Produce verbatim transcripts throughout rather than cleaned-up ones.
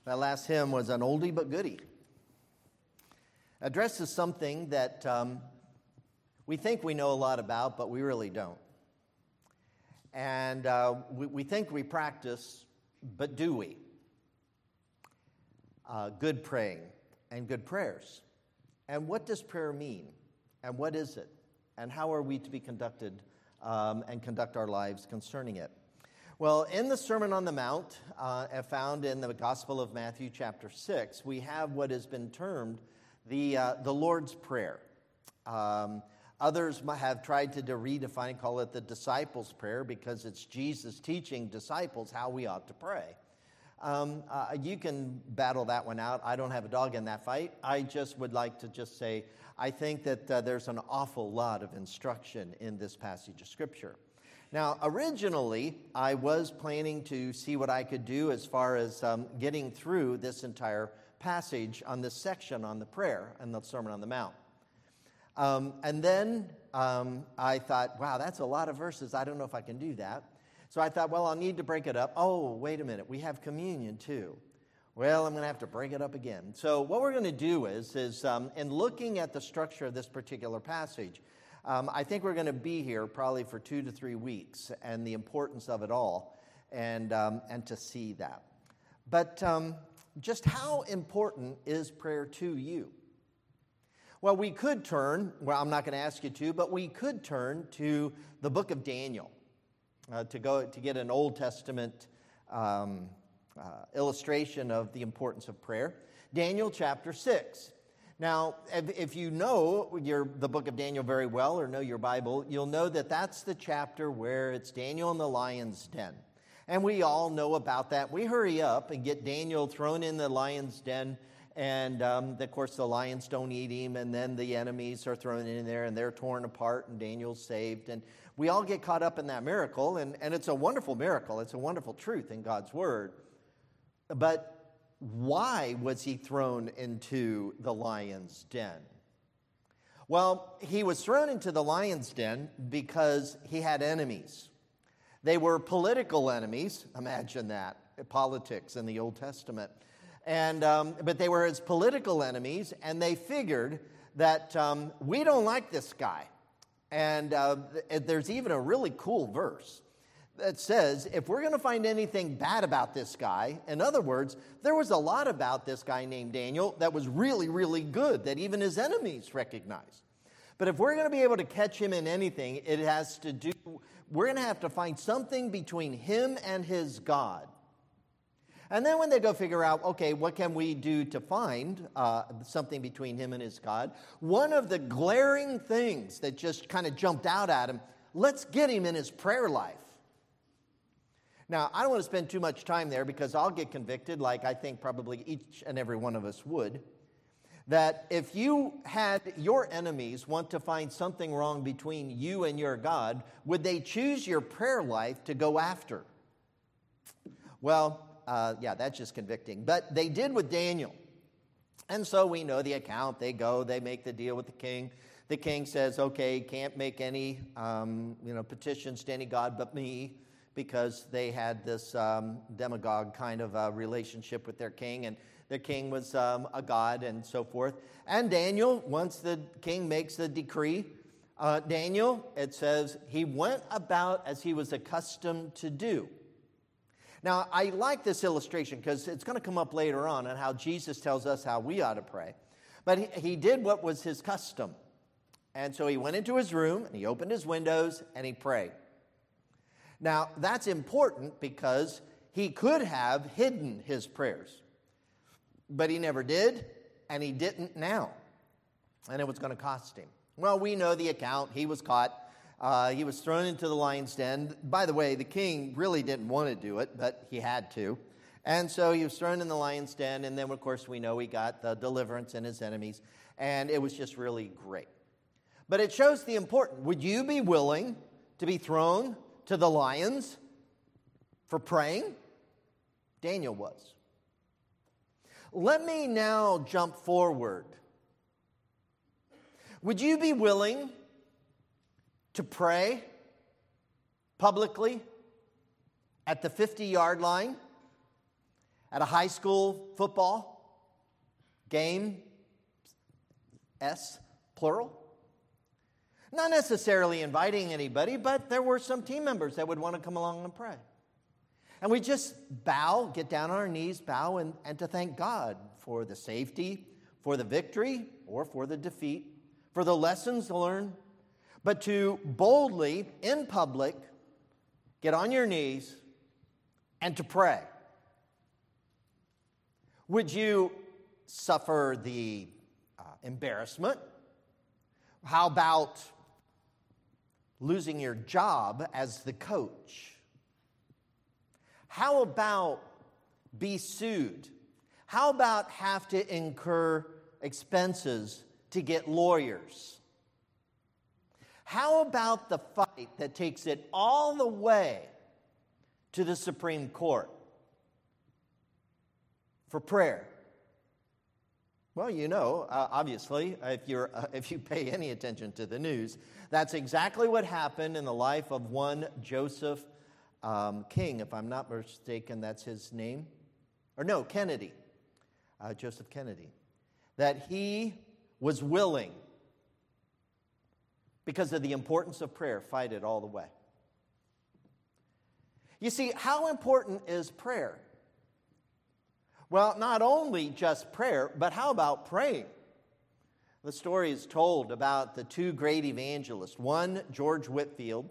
That last hymn was an oldie but goodie. Addresses something that um, we think we know a lot about, but we really don't. And uh, we, we think we practice, but do we? Uh, good praying and good prayers. And what does prayer mean? And what is it? And how are we to be conducted um, and conduct our lives concerning it? Well, in the Sermon on the Mount, uh, found in the Gospel of Matthew chapter six, we have what has been termed the uh, the Lord's Prayer. Um, others have tried to redefine and call it the disciples' prayer because it's Jesus teaching disciples how we ought to pray. Um, uh, you can battle that one out. I don't have a dog in that fight. I just would like to just say I think that uh, there's an awful lot of instruction in this passage of Scripture. Now, originally, I was planning to see what I could do as far as um, getting through this entire passage on this section on the prayer and the Sermon on the Mount. Um, and then um, I thought, wow, that's a lot of verses. I don't know if I can do that. So I thought, well, I'll need to break it up. Oh, wait a minute. We have communion, too. Well, I'm going to have to break it up again. So what we're going to do is, is um, in looking at the structure of this particular passage, Um, I think we're going to be here probably for two to three weeks and the importance of it all and, um, and to see that. But um, just how important is prayer to you? Well, we could turn, well, I'm not going to ask you to, but we could turn to the book of Daniel uh, to go to get an Old Testament um, uh, illustration of the importance of prayer. Daniel chapter six. Now, if you know your, the book of Daniel very well or know your Bible, you'll know that that's the chapter where it's Daniel in the lion's den. And we all know about that. We hurry up and get Daniel thrown in the lion's den, and um, of course the lions don't eat him, and then the enemies are thrown in there, and they're torn apart, and Daniel's saved. And we all get caught up in that miracle, and, and it's a wonderful miracle. It's a wonderful truth in God's Word. But why was he thrown into the lion's den? Well, he was thrown into the lion's den because he had enemies. They were political enemies. Imagine that, politics in the Old Testament. And um, but they were his political enemies, and they figured that um, we don't like this guy. And uh, there's even a really cool verse that says, if we're going to find anything bad about this guy, in other words, there was a lot about this guy named Daniel that was really, really good, that even his enemies recognized. But if we're going to be able to catch him in anything, it has to do, we're going to have to find something between him and his God. And then when they go figure out, okay, what can we do to find uh, something between him and his God? One of the glaring things that just kind of jumped out at him, let's get him in his prayer life. Now, I don't want to spend too much time there because I'll get convicted, like I think probably each and every one of us would, that if you had your enemies want to find something wrong between you and your God, would they choose your prayer life to go after? Well, uh, yeah, that's just convicting. But they did with Daniel. And so we know the account. They go, they make the deal with the king. The king says, okay, can't make any um, you know, petitions to any God but me, because they had this um, demagogue kind of uh, relationship with their king, and their king was um, a god and so forth. And Daniel, once the king makes the decree, uh, Daniel, it says, he went about as he was accustomed to do. Now, I like this illustration because it's going to come up later on on how Jesus tells us how we ought to pray. But he, he did what was his custom. And so he went into his room, and he opened his windows, and he prayed. Now, that's important because he could have hidden his prayers, but he never did, and he didn't now, and it was going to cost him. Well, we know the account. He was caught. Uh, he was thrown into the lion's den. By the way, the king really didn't want to do it, but he had to. And so he was thrown in the lion's den, and then, of course, we know he got the deliverance and his enemies, and it was just really great. But it shows the importance. Would you be willing to be thrown to the lions for praying? Daniel was. Let me now jump forward. Would you be willing to pray publicly at the fifty-yard line, at a high school football game, S, plural. Not necessarily inviting anybody, but there were some team members that would want to come along and pray. And we just bow, get down on our knees, bow, and, and to thank God for the safety, for the victory, or for the defeat, for the lessons learned, but to boldly, in public, get on your knees and to pray. Would you suffer the uh, embarrassment? How about losing your job as the coach? How about be sued? How about have to incur expenses to get lawyers? How about the fight that takes it all the way to the Supreme Court for prayer? Well, you know, uh, obviously, if you're uh, if you pay any attention to the news, that's exactly what happened in the life of one Joseph um, King, if I'm not mistaken, that's his name. Or no, Kennedy, uh, Joseph Kennedy. That he was willing, because of the importance of prayer, fight it all the way. You see, how important is prayer? Well, not only just prayer, but how about praying? The story is told about the two great evangelists, one George Whitefield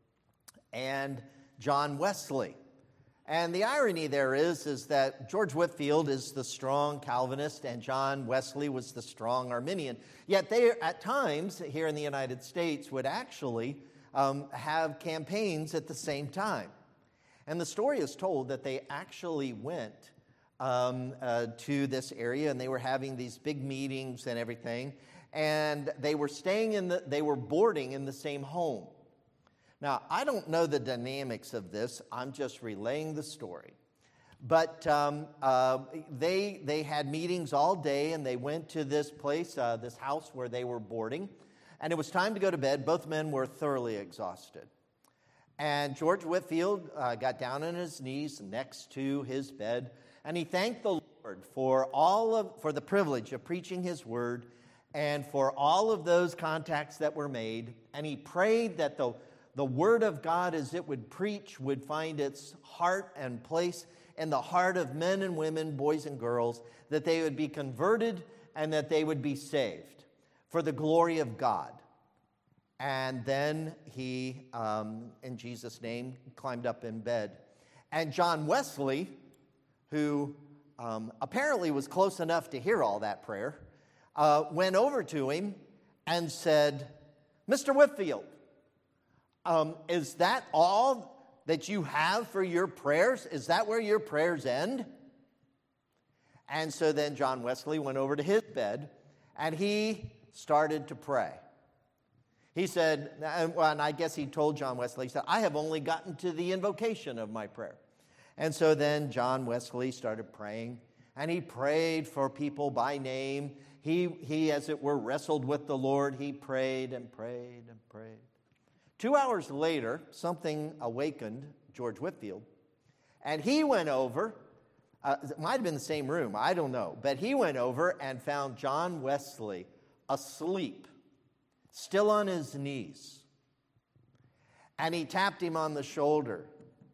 and John Wesley. And the irony there is, is that George Whitefield is the strong Calvinist and John Wesley was the strong Arminian. Yet they, at times, here in the United States, would actually um, have campaigns at the same time. And the story is told that they actually went um, uh, to this area and they were having these big meetings and everything. And they were staying in the, they were boarding in the same home. Now, I don't know the dynamics of this. I'm just relaying the story. But um, uh, they they had meetings all day, and they went to this place, uh, this house where they were boarding. And it was time to go to bed. Both men were thoroughly exhausted. And George Whitefield uh, got down on his knees next to his bed, and he thanked the Lord for all of for the privilege of preaching His word, and for all of those contacts that were made. And he prayed that the The Word of God, as it would preach, would find its heart and place in the heart of men and women, boys and girls, that they would be converted and that they would be saved for the glory of God. And then he, um, in Jesus' name, climbed up in bed. And John Wesley, who um, apparently was close enough to hear all that prayer, uh, went over to him and said, "Mister Whitefield, Um, is that all that you have for your prayers? Is that where your prayers end?" And so then John Wesley went over to his bed, and he started to pray. He said, well, and I guess he told John Wesley, he said, "I have only gotten to the invocation of my prayer." And so then John Wesley started praying, and he prayed for people by name. He, he, as it were, wrestled with the Lord. He prayed and prayed and prayed. Two hours later, something awakened George Whitefield, and he went over, uh, it might have been the same room, I don't know, but he went over and found John Wesley asleep, still on his knees. And he tapped him on the shoulder.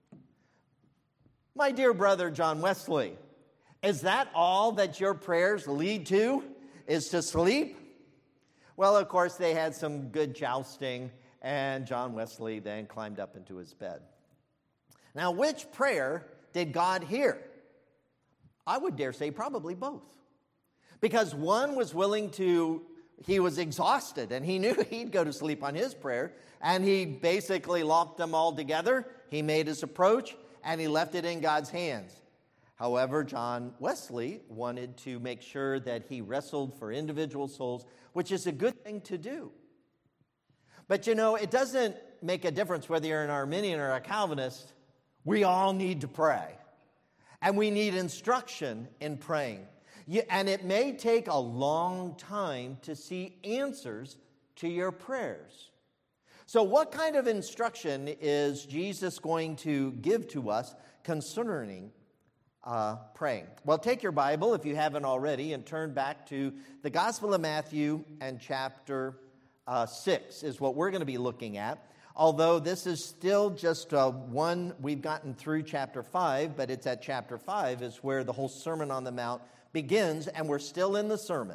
"My dear brother John Wesley, is that all that your prayers lead to, is to sleep?" Well, of course, they had some good jousting, and John Wesley then climbed up into his bed. Now, which prayer did God hear? I would dare say probably both. Because one was willing to, he was exhausted, and he knew he'd go to sleep on his prayer, and he basically locked them all together. He made his approach, and he left it in God's hands. However, John Wesley wanted to make sure that he wrestled for individual souls, which is a good thing to do. But you know, it doesn't make a difference whether you're an Arminian or a Calvinist. We all need to pray. And we need instruction in praying. And it may take a long time to see answers to your prayers. So what kind of instruction is Jesus going to give to us concerning uh, praying. Well, take your Bible, if you haven't already, and turn back to the Gospel of Matthew and chapter uh, six is what we're going to be looking at. Although this is still just uh, one, we've gotten through chapter five, but it's at chapter five is where the whole Sermon on the Mount begins, and we're still in the sermon.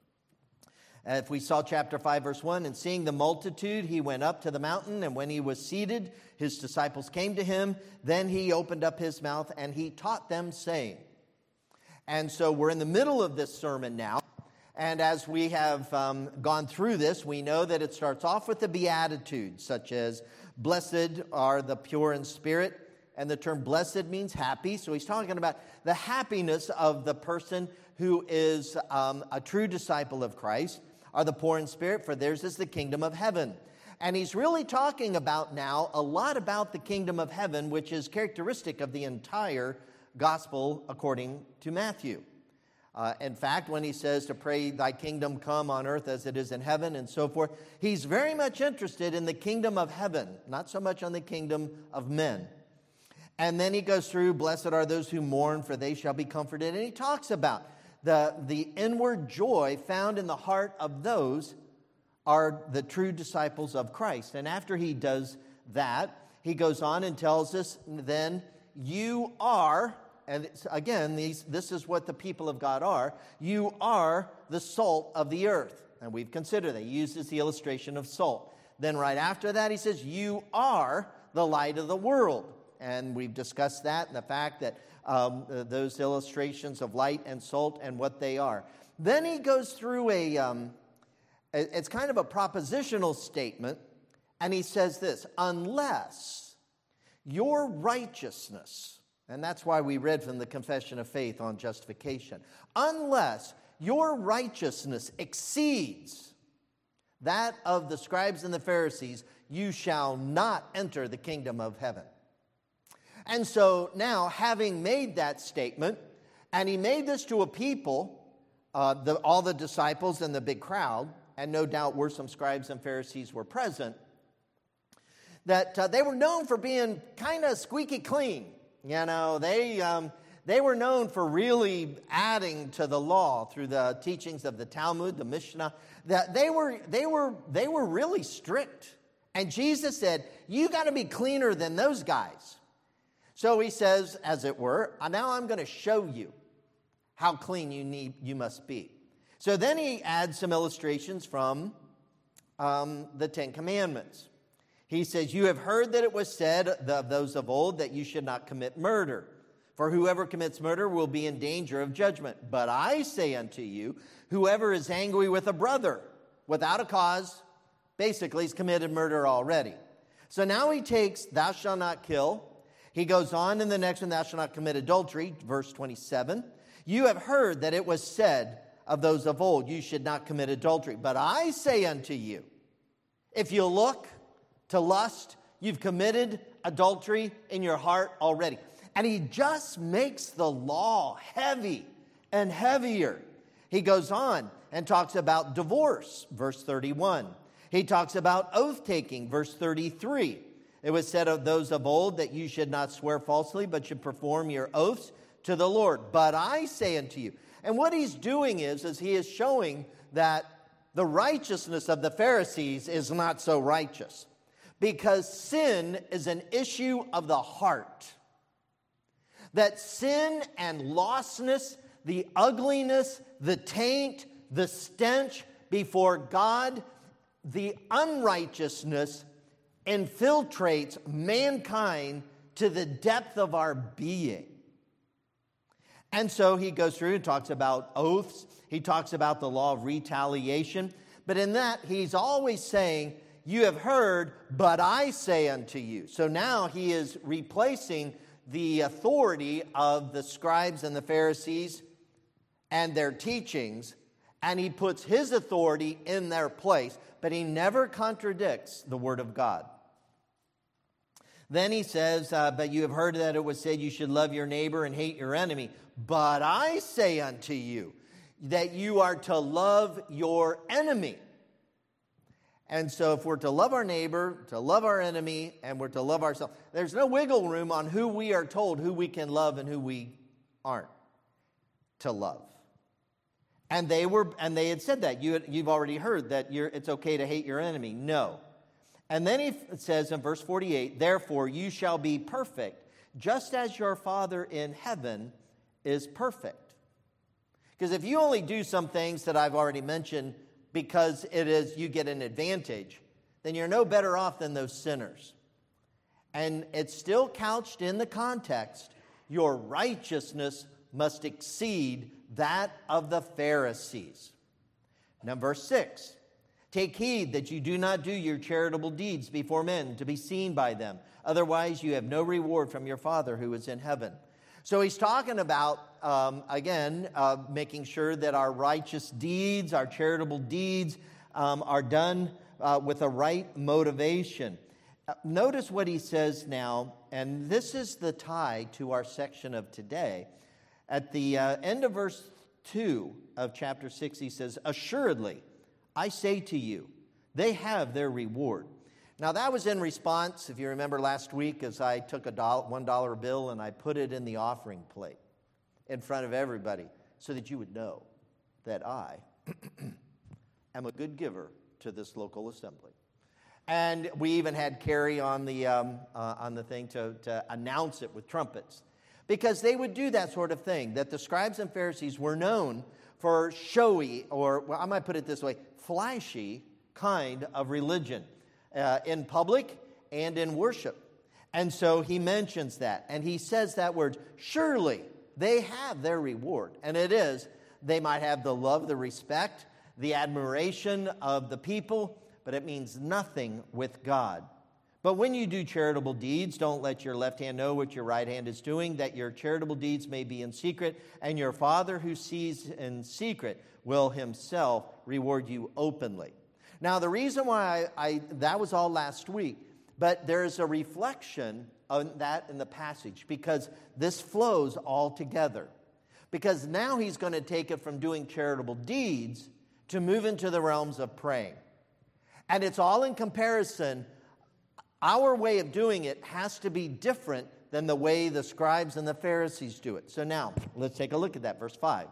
If we saw chapter five, verse one, and seeing the multitude, he went up to the mountain, and when he was seated, his disciples came to him. Then he opened up his mouth, and he taught them, saying. And so we're in the middle of this sermon now. And as we have um, gone through this, we know that it starts off with the Beatitudes, such as, blessed are the pure in spirit. And the term blessed means happy. So he's talking about the happiness of the person who is um, a true disciple of Christ. Are the poor in spirit, for theirs is the kingdom of heaven. And he's really talking about now a lot about the kingdom of heaven, which is characteristic of the entire gospel according to Matthew. Uh, in fact, when he says to pray, thy kingdom come on earth as it is in heaven and so forth, he's very much interested in the kingdom of heaven, not so much on the kingdom of men. And then he goes through, blessed are those who mourn, for they shall be comforted. And he talks about the, the inward joy found in the heart of those are the true disciples of Christ. And after he does that, he goes on and tells us, then you are... And again, these, this is what the people of God are. You are the salt of the earth. And we've considered that. He uses the illustration of salt. Then right after that, he says, you are the light of the world. And we've discussed that and the fact that um, those illustrations of light and salt and what they are. Then he goes through a, um, it's kind of a propositional statement. And he says this, unless your righteousness... And that's why we read from the Confession of Faith on justification. Unless your righteousness exceeds that of the scribes and the Pharisees, you shall not enter the kingdom of heaven. And so now, having made that statement, and he made this to a people, uh, the, all the disciples and the big crowd, and no doubt were some scribes and Pharisees were present, that uh, they were known for being kind of squeaky clean. You know, they um, they were known for really adding to the law through the teachings of the Talmud, the Mishnah. That they were they were they were really strict. And Jesus said, "You got to be cleaner than those guys." So he says, as it were, now I'm going to show you how clean you need you must be. So then he adds some illustrations from um, the Ten Commandments. He says, you have heard that it was said of those of old that you should not commit murder. For whoever commits murder will be in danger of judgment. But I say unto you, whoever is angry with a brother without a cause, basically he's committed murder already. So now he takes, thou shalt not kill. He goes on in the next one, thou shalt not commit adultery, verse twenty-seven. You have heard that it was said of those of old, you should not commit adultery. But I say unto you, if you look to lust, you've committed adultery in your heart already. And he just makes the law heavy and heavier. He goes on and talks about divorce, verse thirty-one. He talks about oath-taking, verse thirty-three. It was said of those of old that you should not swear falsely, but should perform your oaths to the Lord. But I say unto you. And what he's doing is, is he is showing that the righteousness of the Pharisees is not so righteous. Because sin is an issue of the heart. That sin and lostness, the ugliness, the taint, the stench before God, the unrighteousness infiltrates mankind to the depth of our being. And so he goes through and talks about oaths. He talks about the law of retaliation. But in that, he's always saying, you have heard, but I say unto you. So now he is replacing the authority of the scribes and the Pharisees and their teachings, and he puts his authority in their place, but he never contradicts the word of God. Then he says, uh, but you have heard that it was said you should love your neighbor and hate your enemy. But I say unto you that you are to love your enemy. And so if we're to love our neighbor, to love our enemy, and we're to love ourselves, there's no wiggle room on who we are told, who we can love and who we aren't to love. And they were, and they had said that. You had, you've already heard that you're, it's okay to hate your enemy. No. And then he says in verse forty-eight, therefore you shall be perfect, just as your Father in heaven is perfect. Because if you only do some things that I've already mentioned because it is you get an advantage, then you're no better off than those sinners. And it's still couched in the context, your righteousness must exceed that of the Pharisees. Now, verse six, take heed that you do not do your charitable deeds before men to be seen by them. Otherwise, you have no reward from your Father who is in heaven. So he's talking about, um, again, uh, making sure that our righteous deeds, our charitable deeds, um, are done uh, with a right motivation. Uh, notice what he says now, and this is the tie to our section of today. At the uh, end of verse two of chapter six, he says, assuredly, I say to you, they have their reward. Now, that was in response, if you remember last week, as I took a dollar, one dollar bill and I put it in the offering plate in front of everybody so that you would know that I am a good giver to this local assembly. And we even had Carrie on the, um, uh, on the thing to, to announce it with trumpets. Because they would do that sort of thing, that the scribes and Pharisees were known for showy, or well, I might put it this way, flashy kind of religion uh, in public and in worship. And so he mentions that, and he says that word, surely they have their reward. And it is, they might have the love, the respect, the admiration of the people, but it means nothing with God. But when you do charitable deeds, don't let your left hand know what your right hand is doing, that your charitable deeds may be in secret, and your Father who sees in secret will himself reward you openly. Now, the reason why I, I that was all last week, but there's a reflection of that in the passage, because this flows all together. Because now he's going to take it from doing charitable deeds to move into the realms of praying. And it's all in comparison. Our way of doing it has to be different than the way the scribes and the Pharisees do it. So now, let's take a look at that, verse five.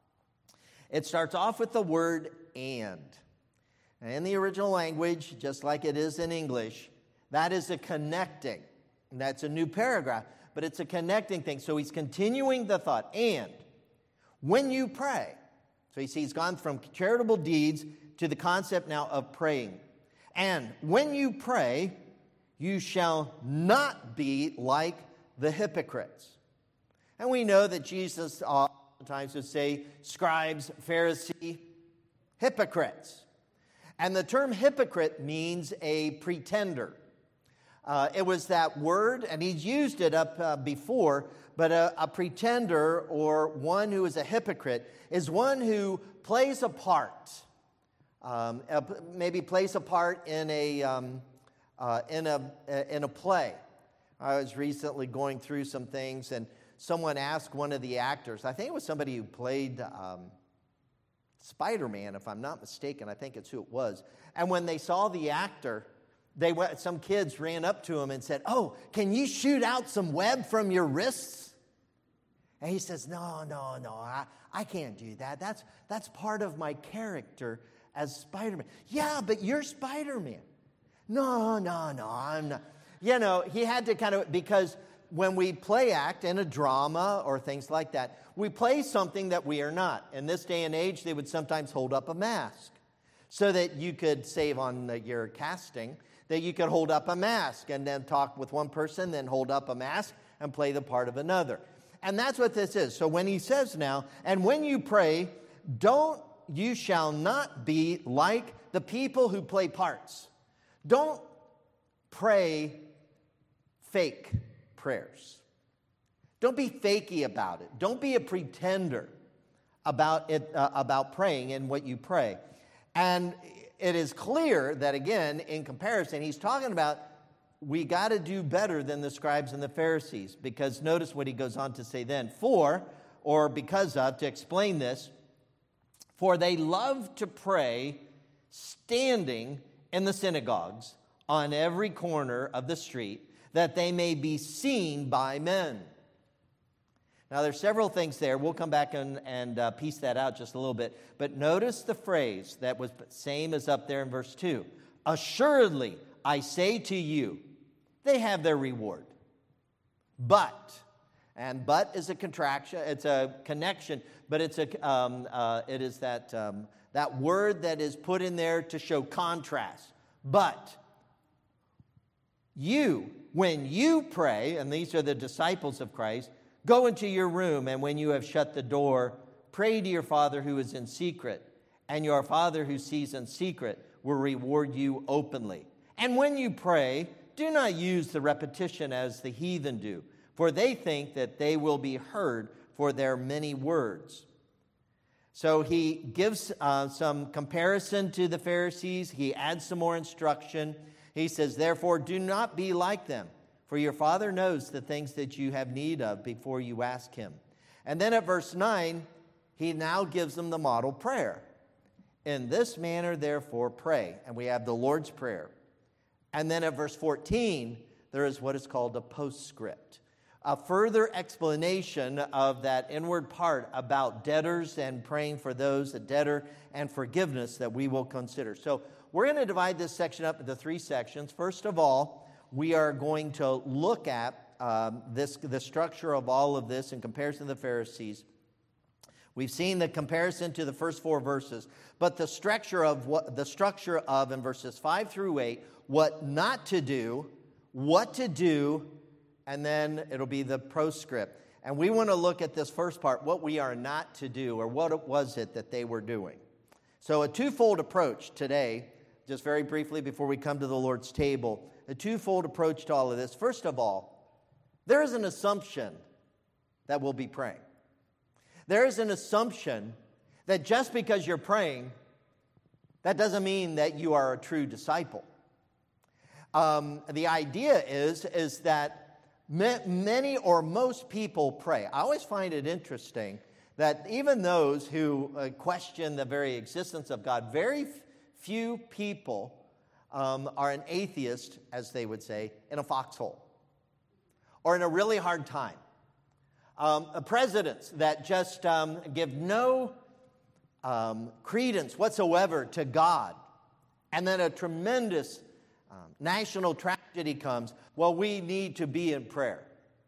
It starts off with the word and. And in the original language, just like it is in English, that is a connecting. And that's a new paragraph, but it's a connecting thing. So he's continuing the thought. And when you pray, so you see he's gone from charitable deeds to the concept now of praying. And when you pray, you shall not be like the hypocrites. And we know that Jesus oftentimes would say, scribes, Pharisee, hypocrites. And the term hypocrite means a pretender. Uh, it was that word, and he's used it up uh, before, but a, a pretender or one who is a hypocrite is one who plays a part. Um, maybe plays a part in a... Um, Uh, in a in a play. I was recently going through some things, and someone asked one of the actors, I think it was somebody who played um, Spider-Man, if I'm not mistaken, I think it's who it was, and when they saw the actor, they went, some kids ran up to him and said, oh, can you shoot out some web from your wrists? And he says, no, no, no, I, I can't do that. That's, that's part of my character as Spider-Man. Yeah, but you're Spider-Man. No, no, no, I'm not. You know, he had to kind of, because when we play act in a drama or things like that, we play something that we are not. In this day and age, they would sometimes hold up a mask so that you could save on the, your casting, that you could hold up a mask and then talk with one person, then hold up a mask and play the part of another. And that's what this is. So when he says now, and when you pray, don't, you shall not be like the people who play parts. Don't pray fake prayers. Don't be fakey about it. Don't be a pretender about it, uh, about praying and what you pray. And it is clear that, again, in comparison, he's talking about we got to do better than the scribes and the Pharisees, because notice what he goes on to say then. For, or because of, to explain this, for they love to pray standing in the synagogues on every corner of the street, that they may be seen by men. Now, there's several things there. We'll come back and, and uh, piece that out just a little bit. But notice the phrase that was same as up there in verse two. Assuredly, I say to you, they have their reward. But, and but is a contraction, it's a connection, but it's a um, uh, it is that um, that word that is put in there to show contrast. But you, when you pray, and these are the disciples of Christ, go into your room, and when you have shut the door, pray to your Father who is in secret, and your Father who sees in secret will reward you openly. And when you pray, do not use the repetition as the heathen do, for they think that they will be heard for their many words. So he gives uh, some comparison to the Pharisees. He adds some more instruction. He says, therefore, do not be like them, for your Father knows the things that you have need of before you ask him. And then at verse nine, he now gives them the model prayer. In this manner, therefore, pray. And we have the Lord's Prayer. And then at verse fourteen, there is what is called a postscript, a further explanation of that inward part about debtors and praying for those, a debtor, and forgiveness that we will consider. So we're going to divide this section up into three sections. First of all, we are going to look at um, this the structure of all of this in comparison to the Pharisees. We've seen the comparison to the first four verses, but the structure of what the structure of in verses five through eight, what not to do, what to do, and then it'll be the proscript. And we want to look at this first part, what we are not to do, or what was it that they were doing. So a twofold approach today, just very briefly before we come to the Lord's table, a twofold approach to all of this. First of all, there is an assumption that we'll be praying. There is an assumption that just because you're praying, that doesn't mean that you are a true disciple. Um, the idea is, is that many or most people pray. I always find it interesting that even those who uh, question the very existence of God, very f- few people um, are an atheist, as they would say, in a foxhole or in a really hard time. Um, presidents that just um, give no um, credence whatsoever to God, and then a tremendous um, national tragedy comes. Well, we need to be in prayer.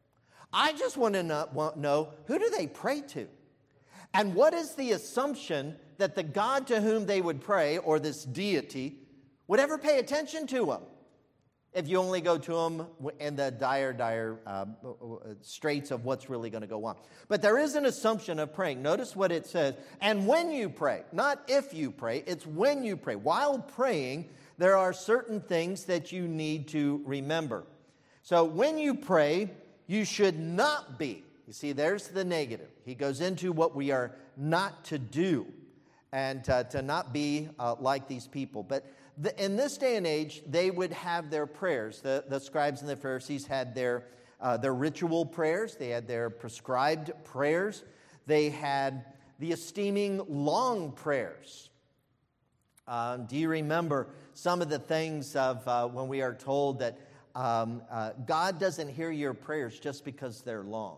I just want to know, want, know who do they pray to, and what is the assumption that the God to whom they would pray, or this deity, would ever pay attention to them? If you only go to them in the dire, dire uh, straits of what's really going to go on. But there is an assumption of praying. Notice what it says. And when you pray, not if you pray, it's when you pray. While praying, there are certain things that you need to remember. So when you pray, you should not be. You see, there's the negative. He goes into what we are not to do and uh, to not be uh, like these people. But The, in this day and age, they would have their prayers. The, the scribes and the Pharisees had their, uh, their ritual prayers. They had their prescribed prayers. They had the esteeming long prayers. Um, do you remember some of the things of uh, when we are told that um, uh, God doesn't hear your prayers just because they're long?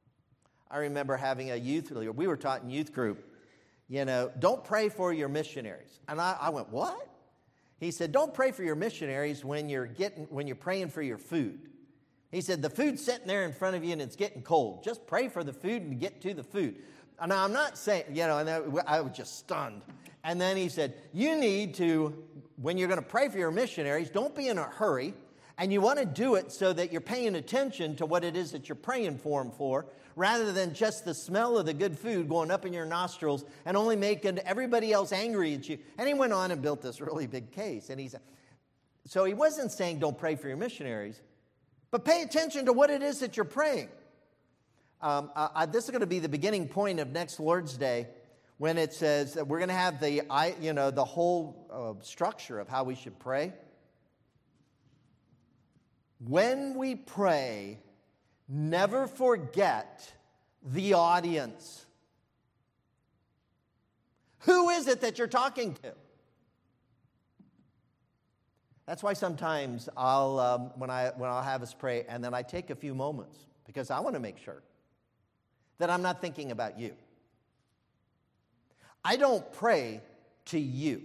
I remember having a youth leader. We were taught in youth group, you know, don't pray for your missionaries. And I, I went, what? He said, don't pray for your missionaries when you're getting when you're praying for your food. He said, the food's sitting there in front of you and it's getting cold. Just pray for the food and get to the food. Now, I'm not saying, you know, and I was just stunned. And then he said, you need to, when you're going to pray for your missionaries, don't be in a hurry. And you want to do it so that you're paying attention to what it is that you're praying for them for, rather than just the smell of the good food going up in your nostrils and only making everybody else angry at you. And he went on and built this really big case. And he said, so he wasn't saying don't pray for your missionaries, but pay attention to what it is that you're praying. Um, I, I, this is going to be the beginning point of next Lord's Day, when it says that we're going to have the, I, you know, the whole uh, structure of how we should pray. When we pray, never forget the audience. Who is it that you're talking to? That's why sometimes I'll um, when I when I'll have us pray, and then I take a few moments because I want to make sure that I'm not thinking about you. I don't pray to you.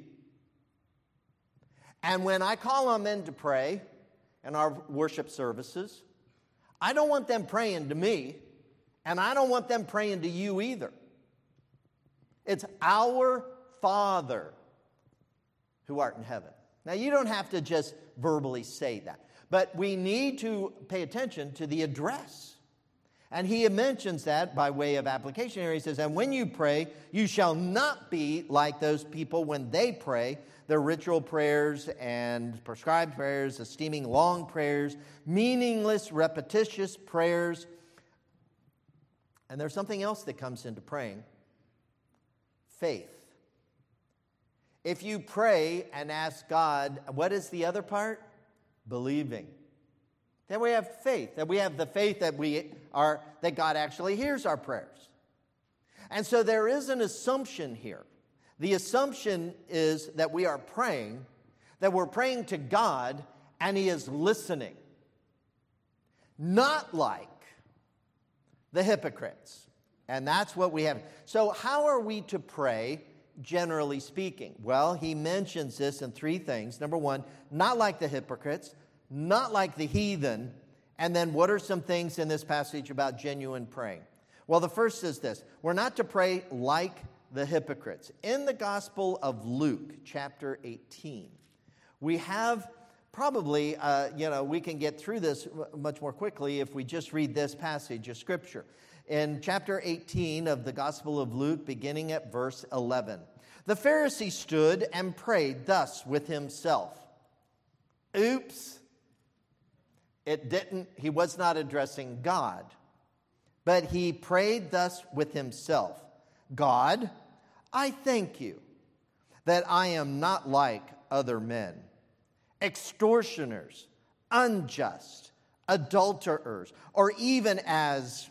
And when I call on men to pray in our worship services, I don't want them praying to me, and I don't want them praying to you either. It's our Father who art in heaven. Now, you don't have to just verbally say that, but we need to pay attention to the address. And he mentions that by way of application here. He says, and when you pray, you shall not be like those people when they pray, their ritual prayers and prescribed prayers, esteeming long prayers, meaningless, repetitious prayers. And there's something else that comes into praying. Faith. If you pray and ask God, what is the other part? Believing. Then we have faith. That we have the faith that we are that God actually hears our prayers. And so there is an assumption here. The assumption is that we are praying, that we're praying to God, and He is listening. Not like the hypocrites. And that's what we have. So how are we to pray, generally speaking? Well, he mentions this in three things. Number one, not like the hypocrites, not like the heathen. And then what are some things in this passage about genuine praying? Well, the first is this. We're not to pray like the hypocrites. In the Gospel of Luke, chapter eighteen, we have probably, uh, you know, we can get through this much more quickly if we just read this passage of Scripture. In chapter eighteen of the Gospel of Luke, beginning at verse eleven, the Pharisee stood and prayed thus with himself. Oops. It didn't, he was not addressing God, but he prayed thus with himself. God, I thank you that I am not like other men, extortioners, unjust, adulterers, or even as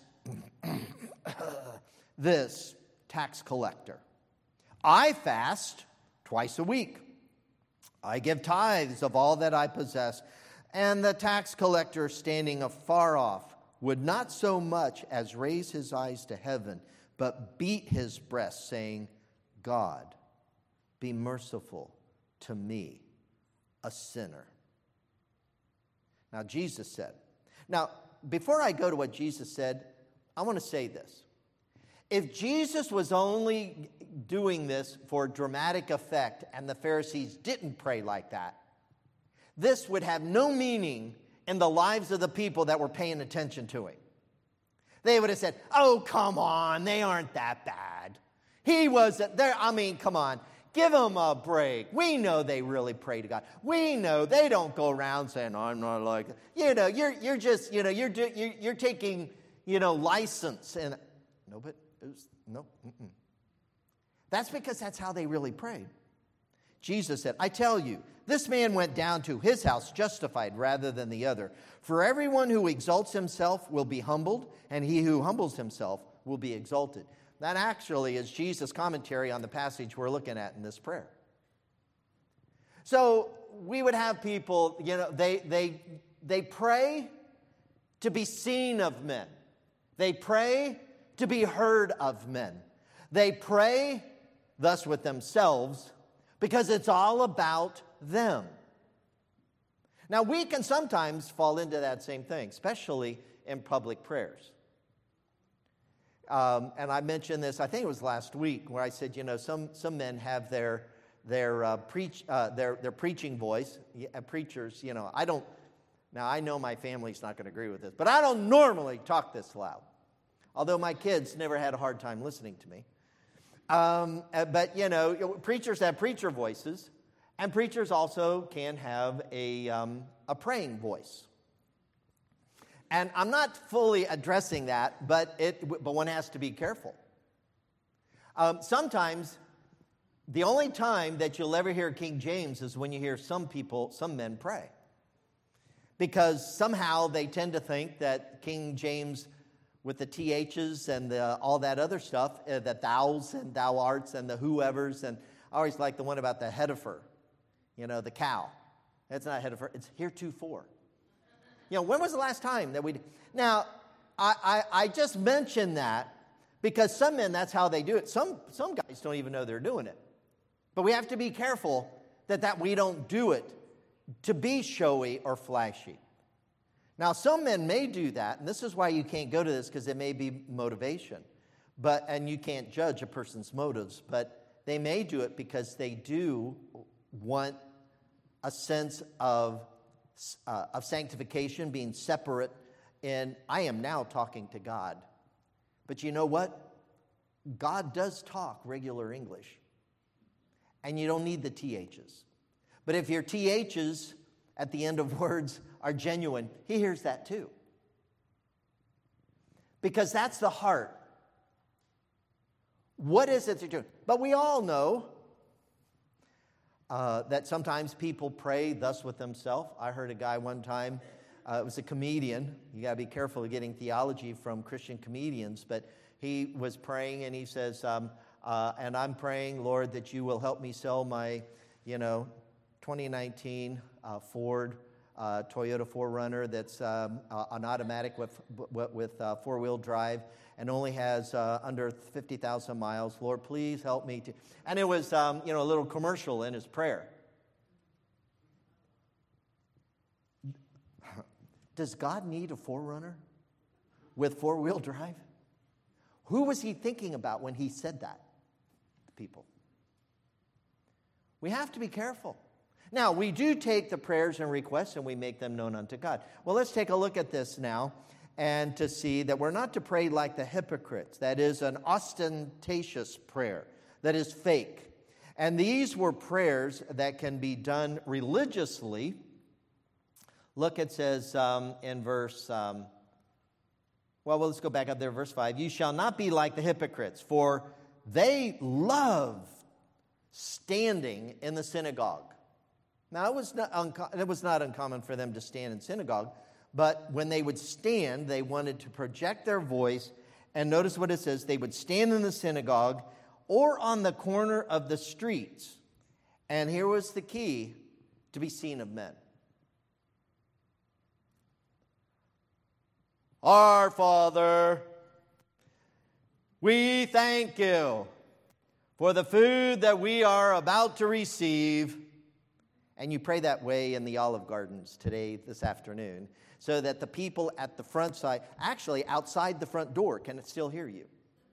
this tax collector. I fast twice a week. I give tithes of all that I possess. And the tax collector, standing afar off, would not so much as raise his eyes to heaven, but beat his breast, saying, God, be merciful to me, a sinner. Now, Jesus said. Now, before I go to what Jesus said, I want to say this. If Jesus was only doing this for dramatic effect and the Pharisees didn't pray like that, this would have no meaning in the lives of the people that were paying attention to him. They would have said, oh, come on, they aren't that bad. He wasn't there. I mean, come on, give them a break. We know they really pray to God. We know they don't go around saying, I'm not like, you know, you're you're just, you know, you're you're, you're taking, you know, license. And no, but it was, no. Mm-mm. That's because that's how they really prayed. Jesus said, I tell you, this man went down to his house justified rather than the other. For everyone who exalts himself will be humbled, and he who humbles himself will be exalted. That actually is Jesus' commentary on the passage we're looking at in this prayer. So we would have people, you know, they they they pray to be seen of men. They pray to be heard of men. They pray thus with themselves because it's all about them. Now, we can sometimes fall into that same thing, especially in public prayers. Um, and I mentioned this, I think it was last week, where I said, you know, some some men have their their uh, preach uh, their their preaching voice. Uh, preachers, you know, I don't. Now I know my family's not going to agree with this, but I don't normally talk this loud. Although my kids never had a hard time listening to me. Um, but you know, preachers have preacher voices, and preachers also can have a um, a praying voice. And I'm not fully addressing that, but it but one has to be careful. Um, sometimes, the only time that you'll ever hear King James is when you hear some people, some men pray. Because somehow they tend to think that King James, with the T H's and the, all that other stuff, uh, the thous and thou arts and the whoever's, and I always like the one about the heifer, you know, the cow. It's not heifer, it's heretofore. You know, when was the last time that we... Now, I, I, I just mentioned that Because some men, that's how they do it. Some, some guys don't even know they're doing it. But we have to be careful that, that we don't do it to be showy or flashy. Now, some men may do that, and this is why you can't go to this, because it may be motivation. But, and you can't judge a person's motives, but they may do it because they do want a sense of, uh, of sanctification, being separate, and I am now talking to God. But you know what? God does talk regular English, and you don't need the T H's. But if your T H's at the end of words are genuine, he hears that too. Because that's the heart. What is it that you're doing? But we all know uh, that sometimes people pray thus with themselves. I heard a guy one time, uh, it was a comedian. You got to be careful of getting theology from Christian comedians. But he was praying and he says, um, uh, and I'm praying, Lord, that you will help me sell my, you know, twenty nineteen uh, Ford, uh, Toyota four runner that's um, uh, an automatic with, with uh, four-wheel drive and only has uh, under fifty thousand miles. Lord, please help me to... And it was, um, you know, a little commercial in his prayer. Does God need a four runner with four-wheel drive? Who was he thinking about when he said that to people? We have to be careful. Now, we do take the prayers and requests and we make them known unto God. Well, let's take a look at this now and to see that we're not to pray like the hypocrites. That is an ostentatious prayer that is fake. And these were prayers that can be done religiously. Look, it says um, in verse, um, well, well, let's go back up there, verse five. You shall not be like the hypocrites, for they love standing in the synagogue. Now, it was, not unco- it was not uncommon for them to stand in synagogue, but when they would stand, they wanted to project their voice. And notice what it says. They would stand in the synagogue or on the corner of the streets. And here was the key: to be seen of men. Our Father, we thank you for the food that we are about to receive. And you pray that way in the Olive Gardens today, this afternoon, so that the people at the front side, actually outside the front door, can still hear you.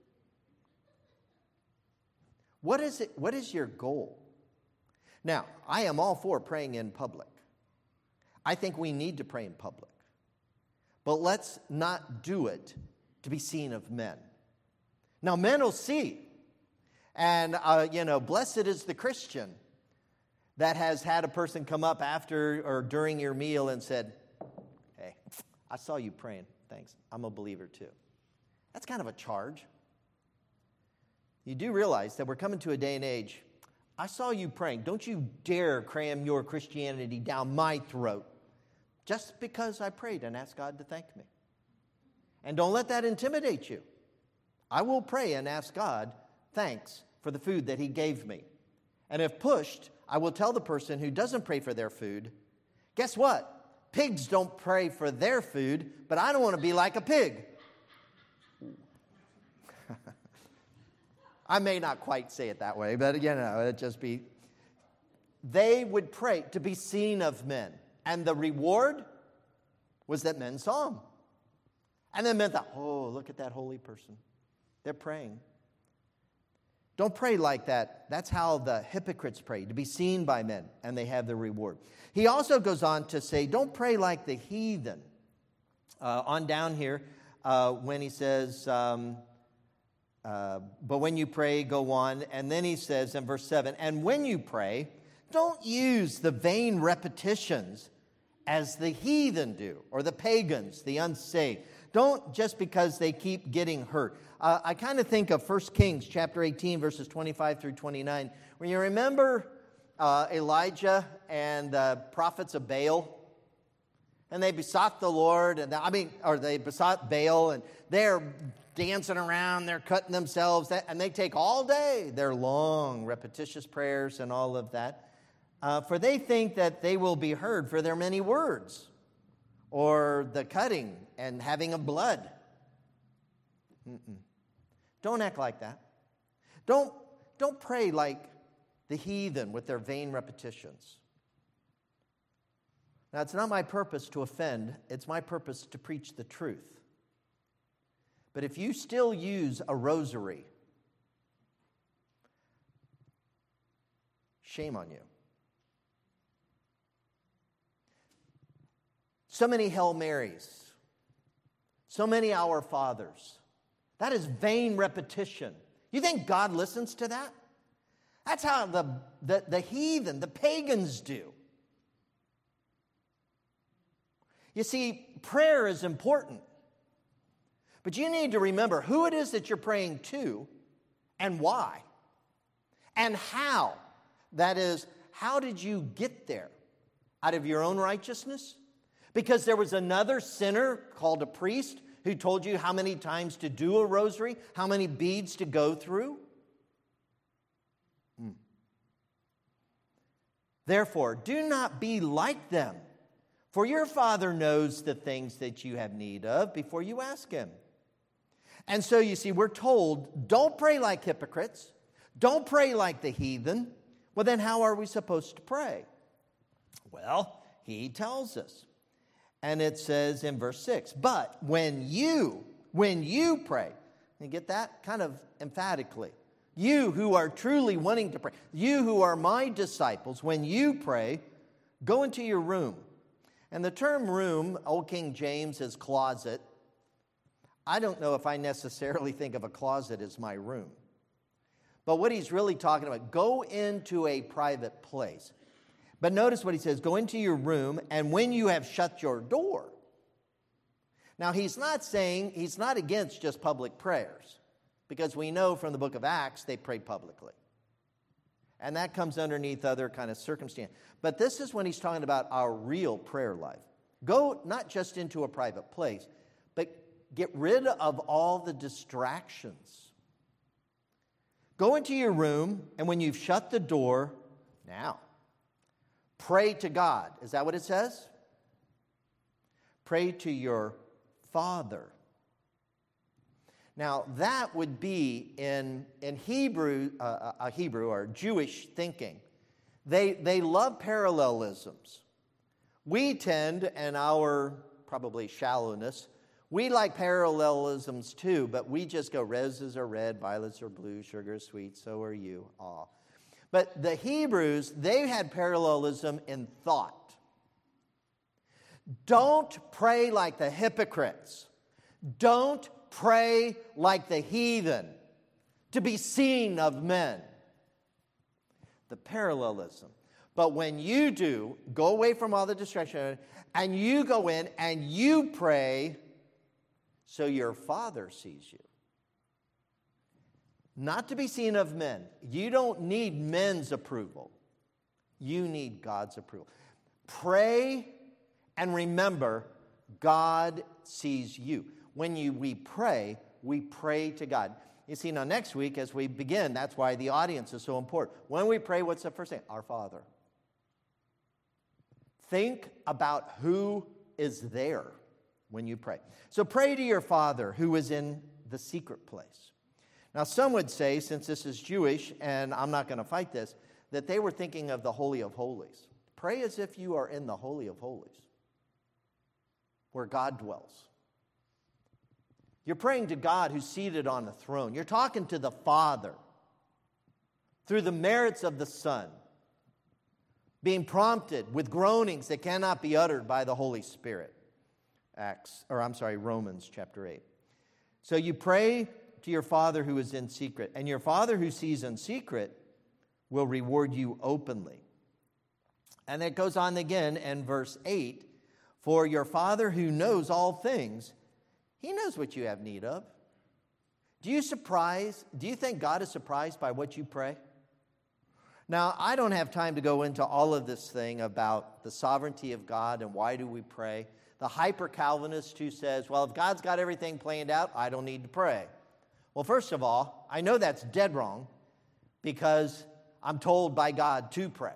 What is it? What is your goal? Now, I am all for praying in public. I think we need to pray in public. But let's not do it to be seen of men. Now, men will see. And, uh, you know, blessed is the Christian that has had a person come up after or during your meal and said, hey, I saw you praying. Thanks. I'm a believer too. That's kind of a charge. You do realize that we're coming to a day and age. I saw you praying. Don't you dare cram your Christianity down my throat just because I prayed and asked God to thank me. And don't let that intimidate you. I will pray and ask God thanks for the food that he gave me. And if pushed, I will tell the person who doesn't pray for their food, guess what? Pigs don't pray for their food, but I don't want to be like a pig. I may not quite say it that way, but you know, it'd just be. They would pray to be seen of men. And the reward was that men saw them. And then men thought, oh, look at that holy person. They're praying. Don't pray like that. That's how the hypocrites pray, to be seen by men, and they have the reward. He also goes on to say, don't pray like the heathen. Uh, on down here, uh, when he says, um, uh, but when you pray, go on. And then he says in verse seven, and when you pray, don't use the vain repetitions as the heathen do, or the pagans, the unsaved. Don't just because they keep getting hurt. Uh, I kind of think of First Kings chapter eighteen, verses twenty-five through twenty-nine, when you remember uh, Elijah and the prophets of Baal, and they besought the Lord, and I mean, or they besought Baal, and they're dancing around, they're cutting themselves, and they take all day their long, repetitious prayers and all of that. Uh, for they think that they will be heard for their many words, or the cutting and having of blood. Mm-mm. Don't act like that. Don't, don't pray like the heathen with their vain repetitions. Now, it's not my purpose to offend. It's my purpose to preach the truth. But if you still use a rosary, shame on you. So many Hail Marys, so many Our Fathers. That is vain repetition. You think God listens to that? That's how the, the, the heathen, the pagans do. You see, prayer is important. But you need to remember who it is that you're praying to and why. And how. That is, how did you get there? Out of your own righteousness? Because there was another sinner called a priest who told you how many times to do a rosary, how many beads to go through? Mm. Therefore, do not be like them, for your Father knows the things that you have need of before you ask Him. And so you see, we're told, don't pray like hypocrites. Don't pray like the heathen. Well, then how are we supposed to pray? Well, He tells us. And it says in verse six, but when you, when you pray, you get that kind of emphatically, you who are truly wanting to pray, you who are my disciples, when you pray, go into your room. And the term room, Old King James, is closet. I don't know if I necessarily think of a closet as my room. But what he's really talking about, go into a private place. But notice what he says, go into your room, and when you have shut your door. Now, he's not saying, he's not against just public prayers, because we know from the book of Acts they prayed publicly. And that comes underneath other kind of circumstance. But this is when he's talking about our real prayer life. Go not just into a private place, but get rid of all the distractions. Go into your room, and when you've shut the door, now, pray to God. Is that what it says? Pray to your Father. Now, that would be in, in Hebrew, uh, a Hebrew or Jewish thinking. They, they love parallelisms. We tend, in our probably shallowness, we like parallelisms too, but we just go, roses are red, violets are blue, sugar is sweet, so are you. Aw. But the Hebrews, they had parallelism in thought. Don't pray like the hypocrites. Don't pray like the heathen, to be seen of men. The parallelism. But when you do, go away from all the distraction, and you go in and you pray so your Father sees you. Not to be seen of men. You don't need men's approval. You need God's approval. Pray and remember, God sees you. When you, we pray, we pray to God. You see, now next week as we begin, that's why the audience is so important. When we pray, what's the first thing? Our Father. Think about who is there when you pray. So pray to your Father who is in the secret place. Now, some would say, since this is Jewish, and I'm not going to fight this, that they were thinking of the Holy of Holies. Pray as if you are in the Holy of Holies, where God dwells. You're praying to God who's seated on the throne. You're talking to the Father through the merits of the Son, being prompted with groanings that cannot be uttered by the Holy Spirit. Acts, or I'm sorry, Romans chapter eight. So you pray to your Father who is in secret, and your Father who sees in secret will reward you openly. And it goes on again in verse eight, for your Father who knows all things, He knows what you have need of. Do you surprise, do you think God is surprised by what you pray? Now, I don't have time to go into all of this thing about the sovereignty of God and why do we pray. The hyper-Calvinist who says, well, if God's got everything planned out, I don't need to pray. Well, first of all, I know that's dead wrong because I'm told by God to pray.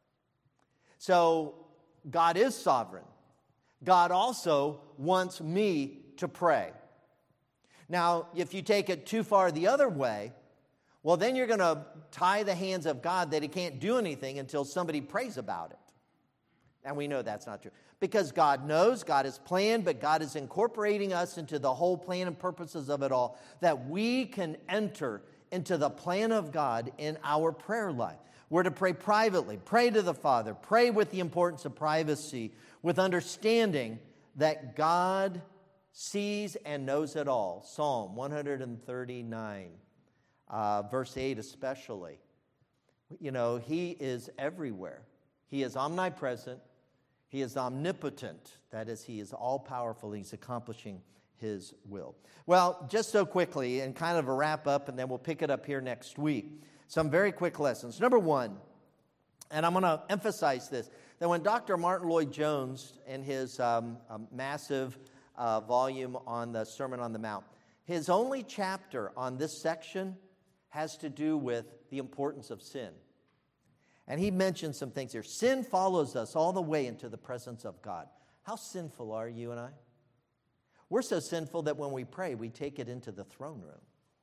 So God is sovereign. God also wants me to pray. Now, if you take it too far the other way, well, then you're going to tie the hands of God that he can't do anything until somebody prays about it. And we know that's not true. Because God knows, God has planned, but God is incorporating us into the whole plan and purposes of it all, that we can enter into the plan of God in our prayer life. We're to pray privately, pray to the Father, pray with the importance of privacy, with understanding that God sees and knows it all. Psalm one thirty-nine, uh, verse eight especially. You know, he is everywhere. He is omnipresent. He is omnipotent. That is, he is all-powerful. He's accomplishing his will. Well, just so quickly, and kind of a wrap-up, and then we'll pick it up here next week. Some very quick lessons. Number one, and I'm going to emphasize this, that when Doctor Martin Lloyd-Jones, in his um, um, massive uh, volume on the Sermon on the Mount, his only chapter on this section has to do with the importance of sin. And he mentions some things here. Sin follows us all the way into the presence of God. How sinful are you and I? We're so sinful that when we pray, we take it into the throne room.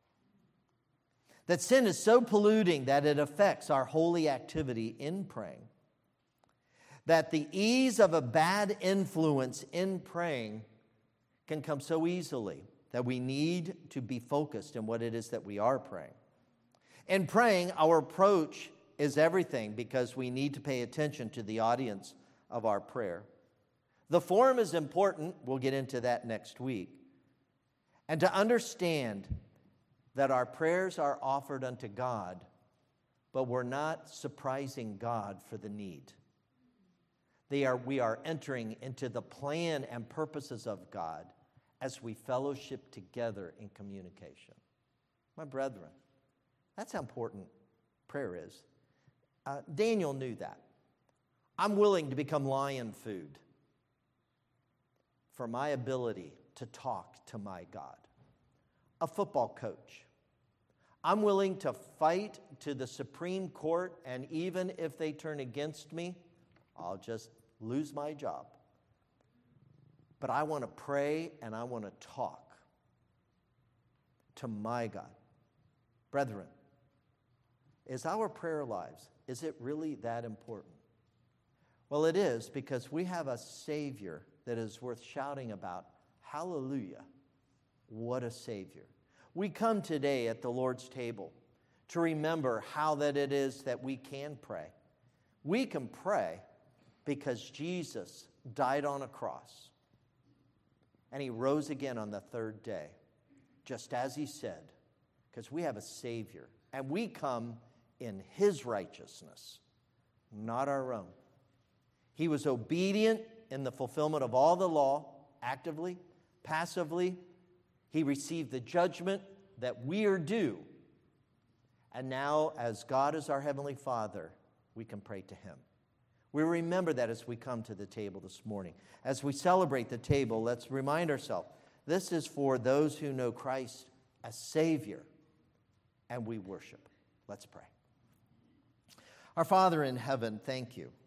That sin is so polluting that it affects our holy activity in praying. That the ease of a bad influence in praying can come so easily that we need to be focused in what it is that we are praying. In praying, our approach is everything because we need to pay attention to the audience of our prayer. The form is important. We'll get into that next week. And to understand that our prayers are offered unto God, but we're not surprising God for the need. They are, we are entering into the plan and purposes of God as we fellowship together in communication. My brethren, that's how important prayer is. Uh, Daniel knew that. I'm willing to become lion food for my ability to talk to my God. A football coach. I'm willing to fight to the Supreme Court, and even if they turn against me, I'll just lose my job. But I want to pray and I want to talk to my God. Brethren, is our prayer lives, is it really that important? Well, it is, because we have a Savior that is worth shouting about. Hallelujah. What a Savior. We come today at the Lord's table to remember how that it is that we can pray. We can pray because Jesus died on a cross and he rose again on the third day, just as he said, because we have a Savior and we come in his righteousness, not our own. He was obedient in the fulfillment of all the law, actively, passively. He received the judgment that we are due. And now, as God is our Heavenly Father, we can pray to him. We remember that as we come to the table this morning. As we celebrate the table, let's remind ourselves, this is for those who know Christ as Savior, and we worship. Let's pray. Our Father in heaven, thank you